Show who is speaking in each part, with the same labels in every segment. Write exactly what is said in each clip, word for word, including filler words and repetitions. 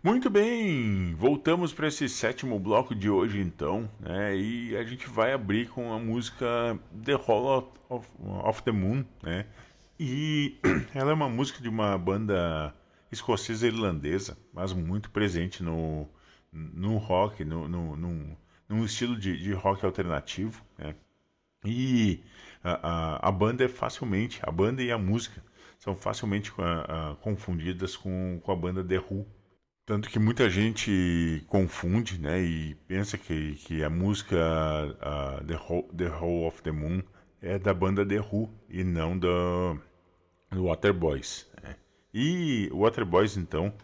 Speaker 1: Muito bem, voltamos para esse sétimo bloco de hoje então, né? E a gente vai abrir com a música The Hall of, of, of the Moon, né? E ela é uma música de uma banda escocesa irlandesa, mas muito presente no, no rock, no, no, num, num estilo de, de rock alternativo, né? E a, a, a banda é facilmente, a banda e a música são facilmente a, a, confundidas com, com a banda The Who. Tanto que muita gente confunde, né, e pensa que, que a música uh, The, Hall, The Hall of the Moon é da banda The Who e não do, do Waterboys. Né? E o Waterboys, então,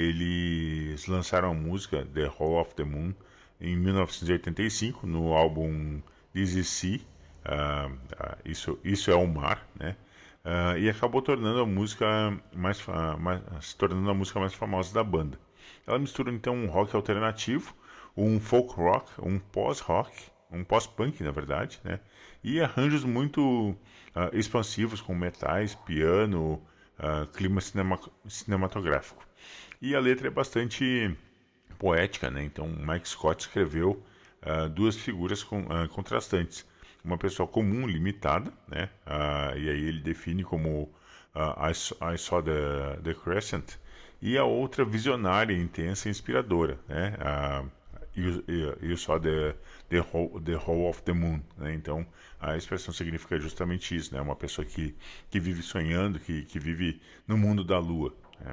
Speaker 1: eles lançaram a música The Hall of the Moon em mil novecentos e oitenta e cinco no álbum This Is Sea, uh, uh, isso, isso é o Mar, né? Uh, e acabou tornando a música mais, uh, mais, se tornando a música mais famosa da banda. Ela mistura então um rock alternativo, um folk rock, um pós-rock, um pós-punk na verdade, né? E arranjos muito uh, expansivos com metais, piano, uh, clima cinema cinematográfico. E a letra é bastante poética, né? Então Mike Scott escreveu uh, duas figuras com, uh, contrastantes. Uma pessoa comum, limitada, né? Uh, e aí ele define como uh, I, I saw the, the crescent, e a outra visionária, intensa e inspiradora, né? Uh, you, you saw the, the, whole, the whole of the moon, né? Então a expressão significa justamente isso, né? Uma pessoa que, que vive sonhando, que, que vive no mundo da lua, né?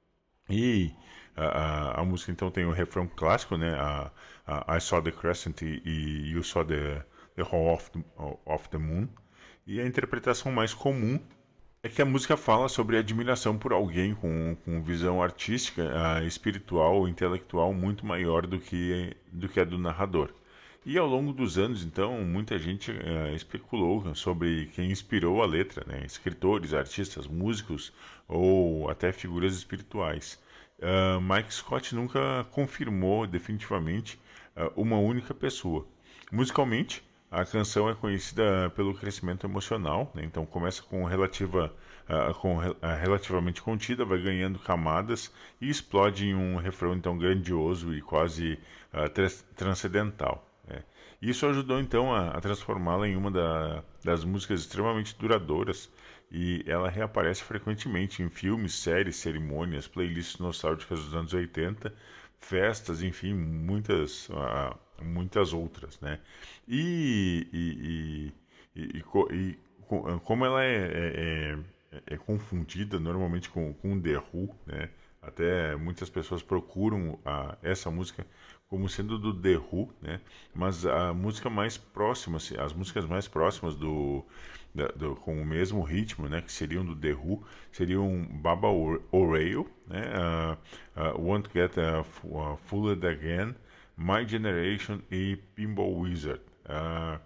Speaker 1: E a, a, a música então tem o refrão clássico, né? A, a, I saw the crescent e, e you saw the The Hall of the, of the Moon. E a interpretação mais comum é que a música fala sobre admiração por alguém com, com visão artística, uh, espiritual ou intelectual muito maior do que, do que a do narrador. E ao longo dos anos, então, muita gente uh, especulou sobre quem inspirou a letra, né? Escritores, artistas, músicos ou até figuras espirituais. Uh, Mike Scott nunca confirmou definitivamente uh, uma única pessoa. Musicalmente, a canção é conhecida pelo crescimento emocional, né? Então começa com relativa, uh, com uh, relativamente contida, vai ganhando camadas e explode em um refrão então grandioso e quase uh, tra transcendental. Né? Isso ajudou então a, a transformá-la em uma da, das músicas extremamente duradouras, e ela reaparece frequentemente em filmes, séries, cerimônias, playlists nostálgicas dos anos oitenta, festas, enfim, muitas, uh, muitas outras, né? E, e, e, e, e como ela é, é, é, é confundida normalmente com, com The Who, né? Até muitas pessoas procuram a, essa música como sendo do The Who, né? Mas a música mais próxima, as músicas mais próximas do, da, do com o mesmo ritmo, né? Que seriam do The Who, seriam Baba O'Reilly, né? Uh, uh, Won't Get uh, Fooled Again, My Generation e Pinball Wizard. Uh,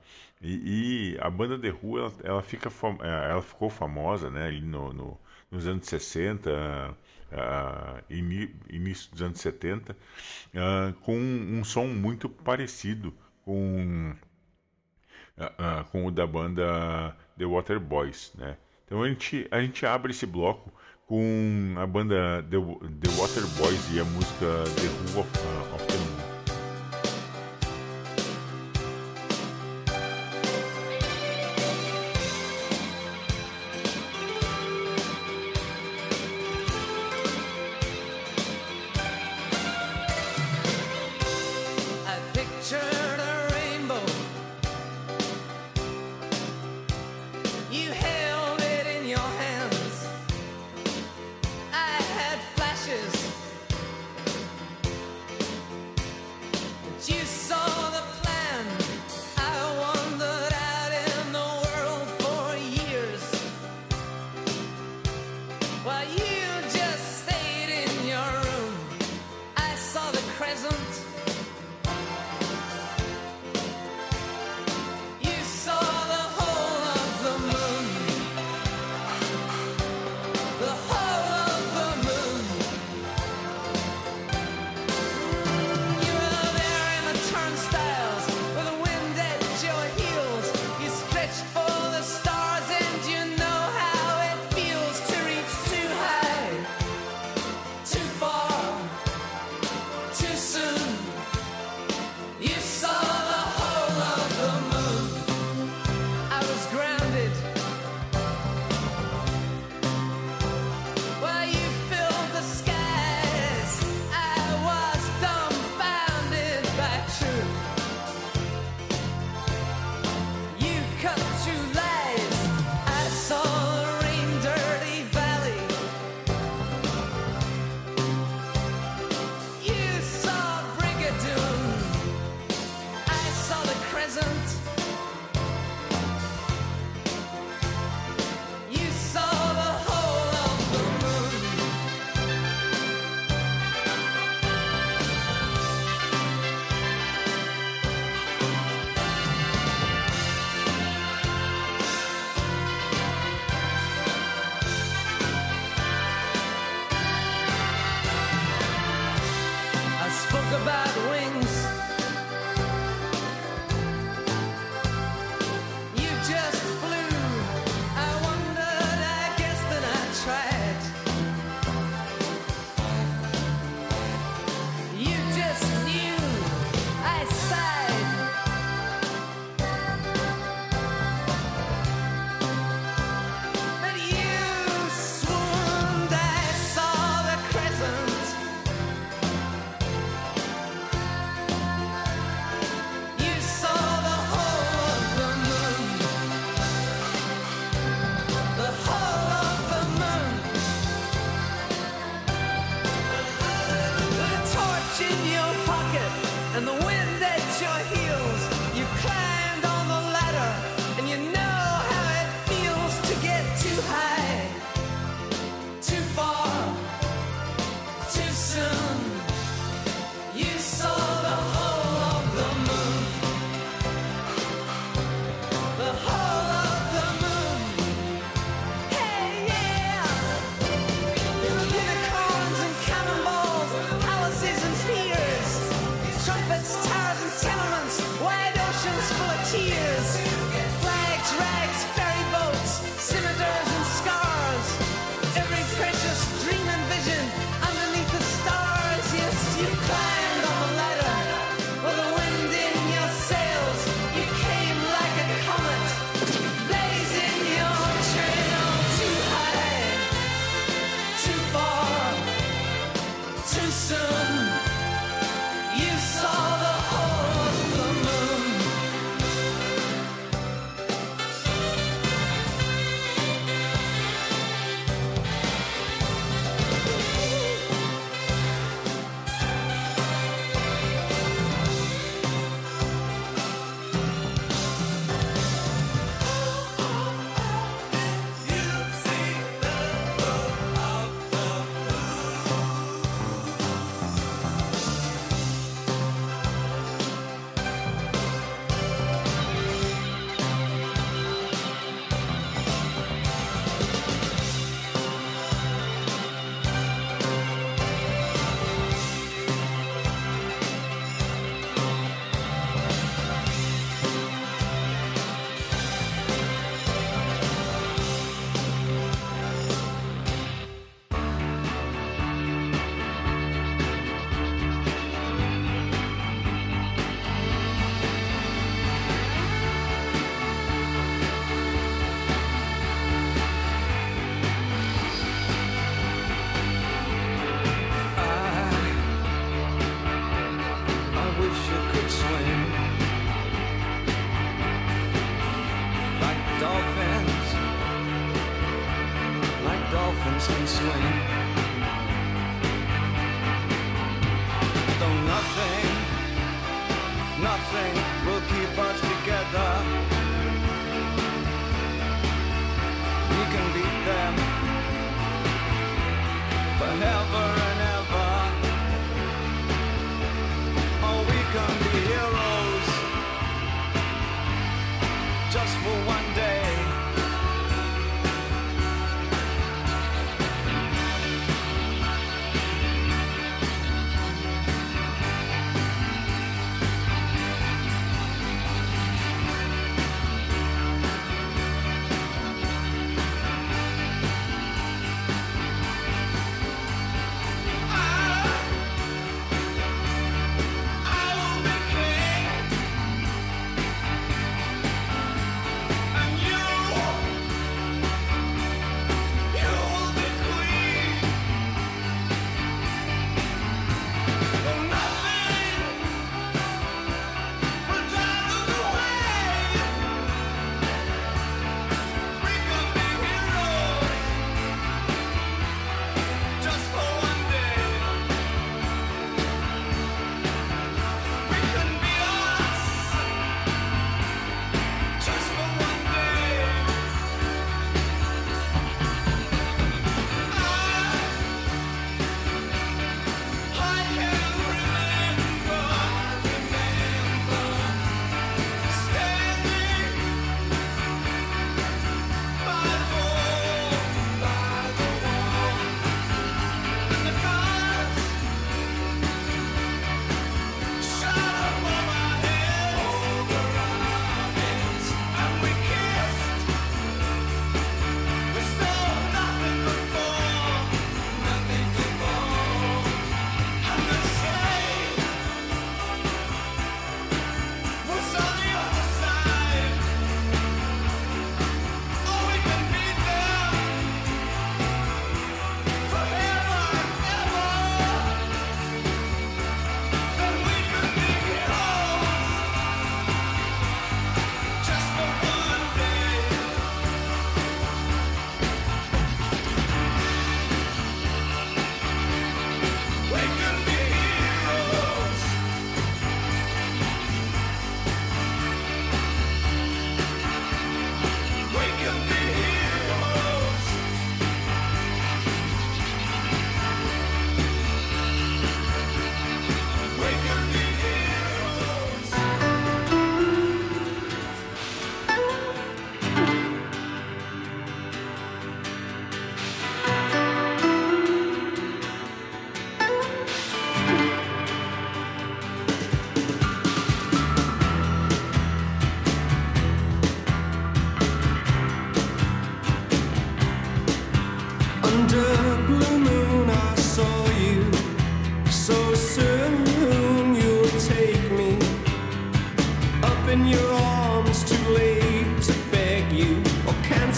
Speaker 1: e, e a banda The Who ela, ela, fica ela ficou famosa, né, ali no, no, nos anos sessenta, uh, in, início dos anos setenta, uh, com um, um som muito parecido com, uh, uh, com o da banda The Waterboys, né? Então a gente, a gente abre esse bloco com a banda The, The Waterboys e a música The Who of, uh, of the Moon.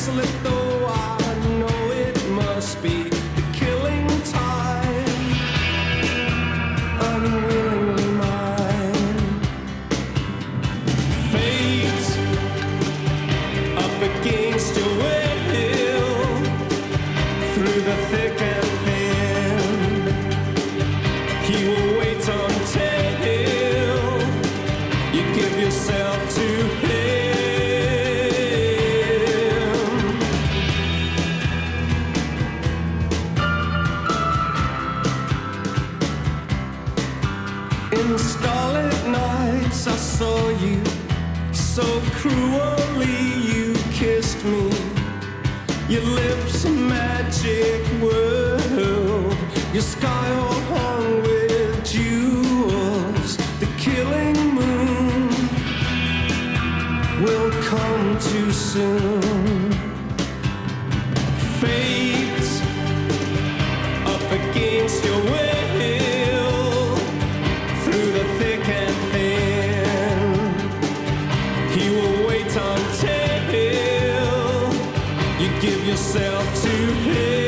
Speaker 2: cancel it though I know it must be the killing time, unwillingly mine. Fate up against your will, through the thick and thin, he will wait until you give yourself to him. In starlit nights I saw you, so cruelly you kissed me. Your lips a magic world, your sky all hung with jewels. The killing moon will come too soon. Fate up against your will, through the thick and thin, he will wait until you give yourself to him.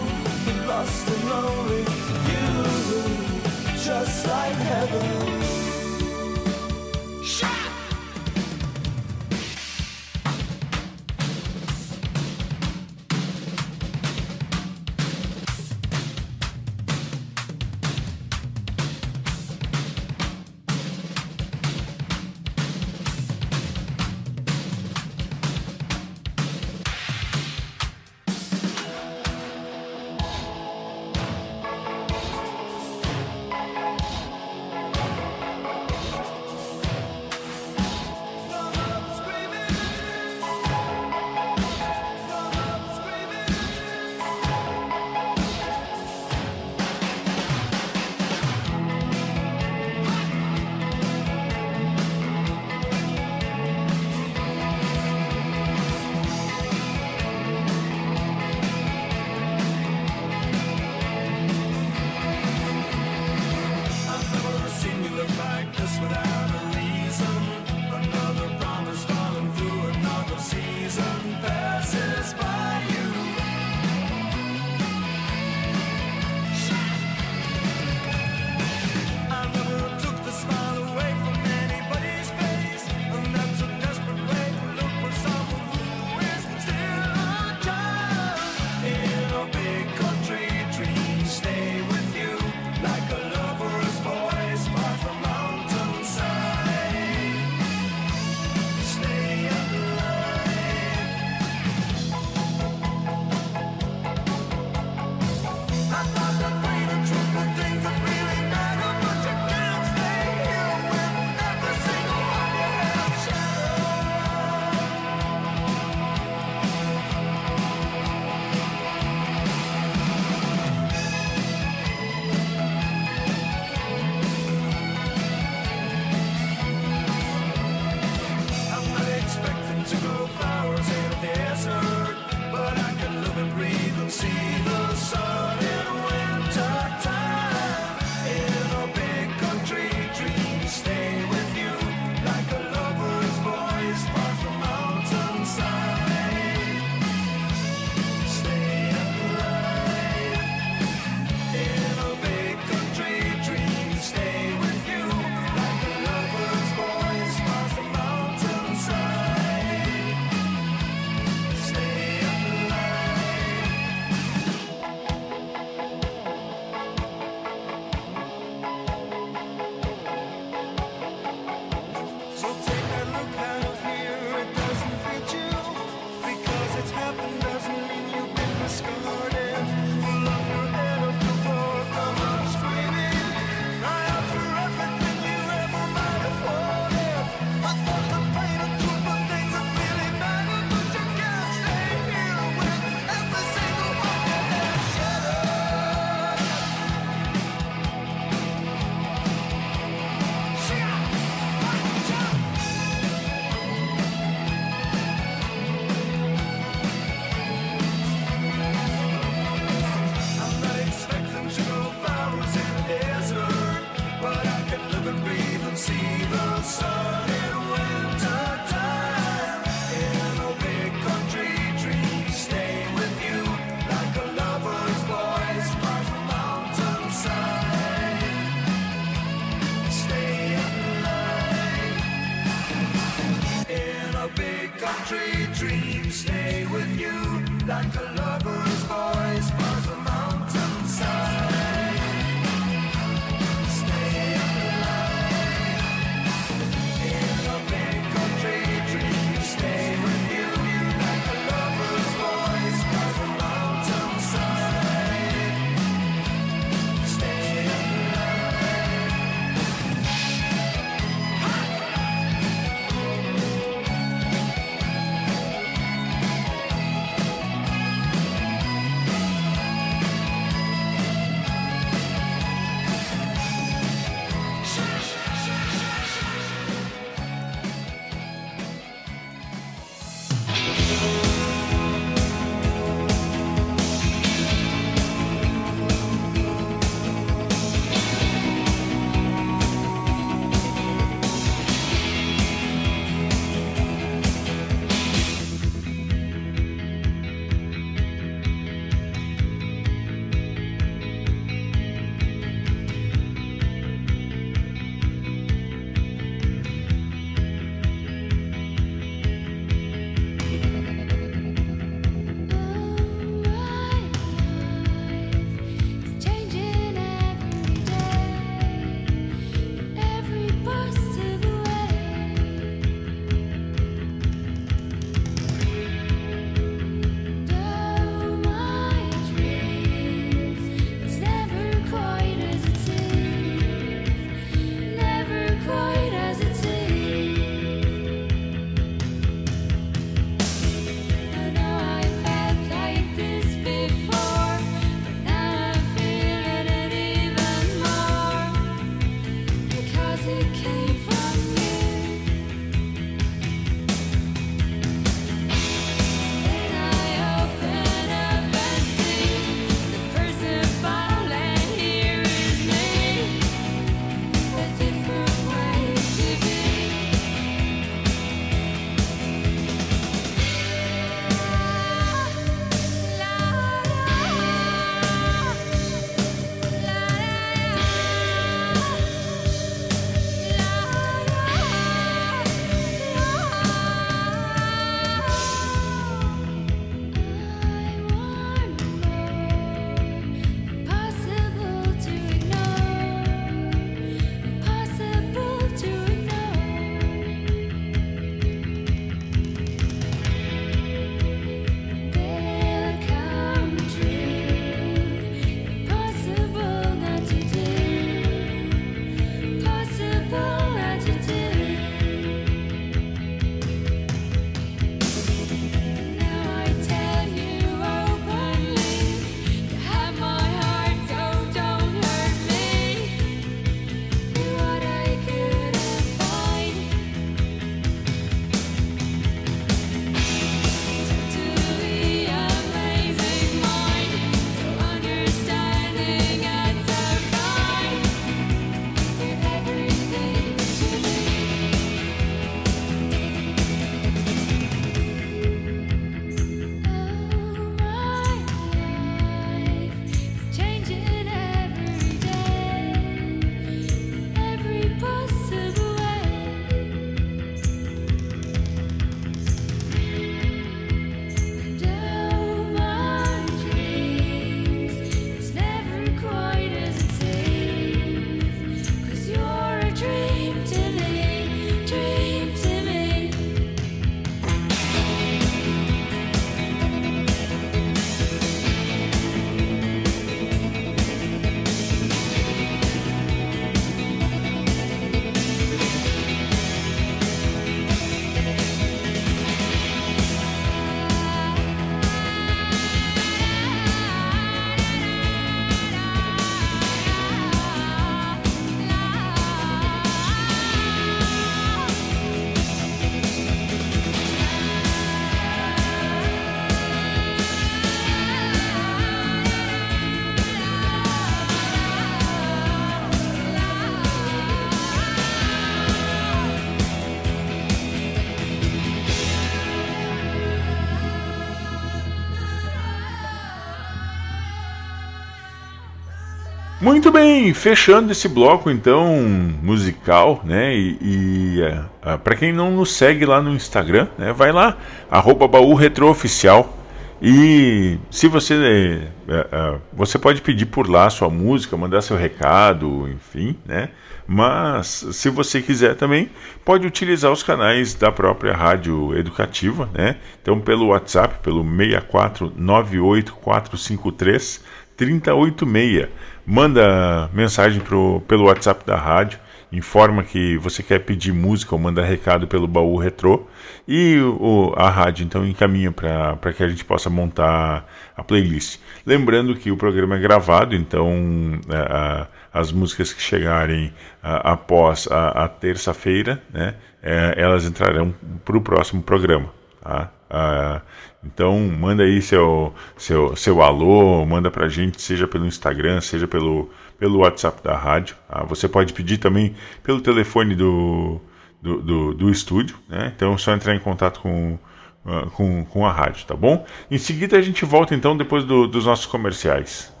Speaker 1: Muito bem, fechando esse bloco então musical, né? E, e uh, uh, para quem não nos segue lá no Instagram, né? Vai lá, arroba baú retrooficial. E se você uh, uh, você pode pedir por lá sua música, mandar seu recado, enfim, né? Mas se você quiser também, pode utilizar os canais da própria Rádio Educativa, né? Então pelo WhatsApp, pelo seis quatro nove oito quatro cinco três três zero oito seis. Manda mensagem pro, pelo WhatsApp da rádio, informa que você quer pedir música ou manda recado pelo baú retrô e o, a rádio então encaminha para que a gente possa montar a playlist. Lembrando que o programa é gravado, então a, a, as músicas que chegarem a, após a, a terça-feira, né, é, elas entrarão para o próximo programa. Tá? Ah, então manda aí seu, seu, seu alô, manda pra gente, seja pelo Instagram, seja pelo, pelo WhatsApp da rádio. Tá? Você pode pedir também pelo telefone do, do, do, do estúdio, né? Então é só entrar em contato com, uh, com, com a rádio, tá bom? Em seguida a gente volta então depois do, dos nossos comerciais.